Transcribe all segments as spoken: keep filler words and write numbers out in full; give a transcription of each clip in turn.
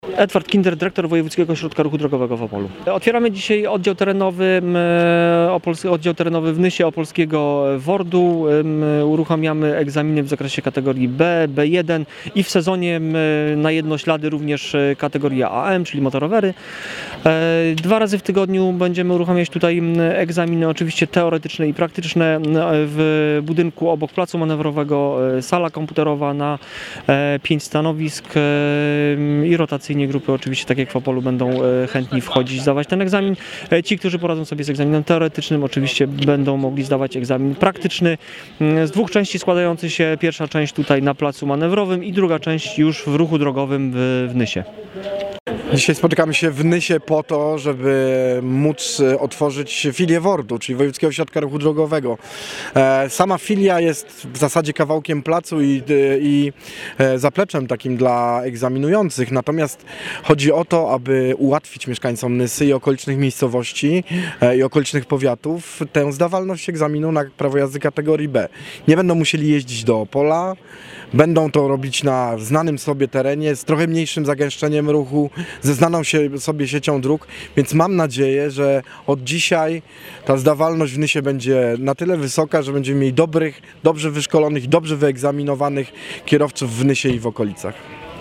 Edward Kinder, dyrektor Wojewódzkiego Ośrodka Ruchu Drogowego w Opolu. Otwieramy dzisiaj oddział terenowy, oddział terenowy w Nysie Opolskiego WORD-u. Uruchamiamy egzaminy w zakresie kategorii B, B jeden i w sezonie na jednoślady również kategoria A M, czyli motorowery. Dwa razy w tygodniu będziemy uruchamiać tutaj egzaminy, oczywiście teoretyczne i praktyczne, w budynku obok placu manewrowego, sala komputerowa na pięć stanowisk i rotacyjnie grupy oczywiście, tak jak w Opolu, będą chętni wchodzić, zdawać ten egzamin. Ci, którzy poradzą sobie z egzaminem teoretycznym, oczywiście będą mogli zdawać egzamin praktyczny z dwóch części składający się. Pierwsza część tutaj na placu manewrowym i druga część już w ruchu drogowym w, w Nysie. Dzisiaj spotykamy się w Nysie po to, żeby móc otworzyć filię WORD-u, czyli Wojewódzkiego Ośrodka Ruchu Drogowego. Sama filia jest w zasadzie kawałkiem placu i, i zapleczem takim dla egzaminujących, natomiast chodzi o to, aby ułatwić mieszkańcom Nysy i okolicznych miejscowości i okolicznych powiatów tę zdawalność egzaminu na prawo jazdy kategorii B. Nie będą musieli jeździć do Opola, będą to robić na znanym sobie terenie z trochę mniejszym zagęszczeniem ruchu, ze znaną się sobie siecią dróg, więc mam nadzieję, że od dzisiaj ta zdawalność w Nysie będzie na tyle wysoka, że będziemy mieli dobrych, dobrze wyszkolonych i dobrze wyegzaminowanych kierowców w Nysie i w okolicach.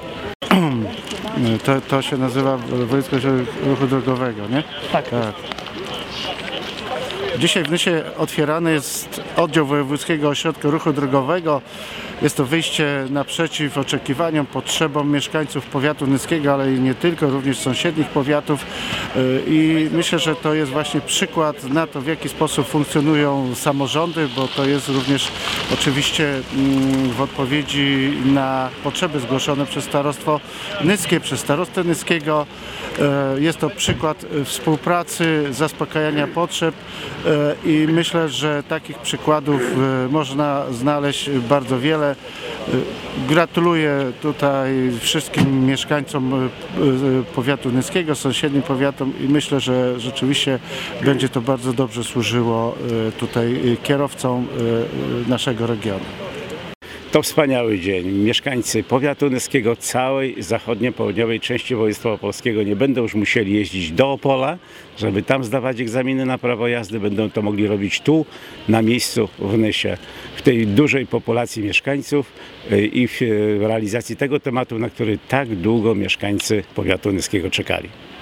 To, to się nazywa Wojewódzkie Ośrodek Ruchu Drogowego, nie? Tak. Tak. Dzisiaj w Nysie otwierany jest oddział Wojewódzkiego Ośrodka Ruchu Drogowego. Jest to wyjście naprzeciw oczekiwaniom, potrzebom mieszkańców powiatu nyskiego, ale i nie tylko, również sąsiednich powiatów. I myślę, że to jest właśnie przykład na to, w jaki sposób funkcjonują samorządy, bo to jest również oczywiście w odpowiedzi na potrzeby zgłoszone przez starostwo nyskie, przez starostę nyskiego. Jest to przykład współpracy, zaspokajania potrzeb i myślę, że takich przykładów można znaleźć bardzo wiele. Gratuluję tutaj wszystkim mieszkańcom powiatu nyskiego, sąsiednim powiatom i myślę, że rzeczywiście będzie to bardzo dobrze służyło tutaj kierowcom naszego regionu. To wspaniały dzień. Mieszkańcy powiatu nyskiego, całej zachodnio-południowej części województwa opolskiego nie będą już musieli jeździć do Opola, żeby tam zdawać egzaminy na prawo jazdy. Będą to mogli robić tu, na miejscu w Nysie, w tej dużej populacji mieszkańców i w realizacji tego tematu, na który tak długo mieszkańcy powiatu nyskiego czekali.